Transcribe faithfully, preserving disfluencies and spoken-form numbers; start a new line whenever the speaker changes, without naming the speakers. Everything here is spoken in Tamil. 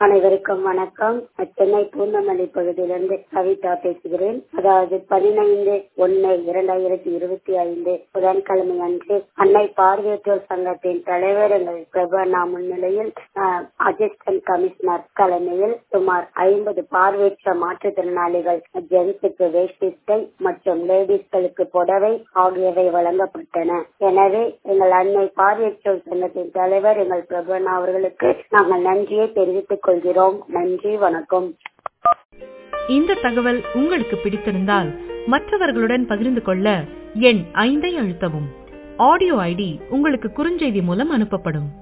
அனைவருக்கும் வணக்கம். சென்னை பூந்தமல்லி பகுதியிலிருந்து கவிதா பேசுகிறேன். அதாவது பதினைந்து ஒன்னு இரண்டாயிரத்தி இருபத்தி ஐந்து புதன்கிழமை அன்று அன்னை பார்வையற்றோர் சங்கத்தின் தலைவர் எங்கள் பிரபனா முன்னிலையில் அசிஸ்டன்ட் கமிஷனர் தலைமையில் சுமார் ஐம்பது பார்வையற்ற மாற்றுத்திறனாளிகள் ஜென்ஸுக்கு வேஷ்டிட்டை மற்றும் லேடிஸ்களுக்கு புடவை ஆகியவை வழங்கப்பட்டன. எனவே எங்கள் அன்னை பார்வையற்றோர் சங்கத்தின் தலைவர் எங்கள் பிரபனா அவர்களுக்கு நாங்கள் நன்றியை தெரிவித்துக் கொள்கிறோம். நன்றி, வணக்கம்.
இந்த தகவல் உங்களுக்கு பிடித்திருந்தால் மற்றவர்களுடன் பகிர்ந்து கொள்ள எண் ஐந்தை அழுத்தவும். ஆடியோ ஐடி உங்களுக்கு குறுஞ்செய்தி மூலம் அனுப்பப்படும்.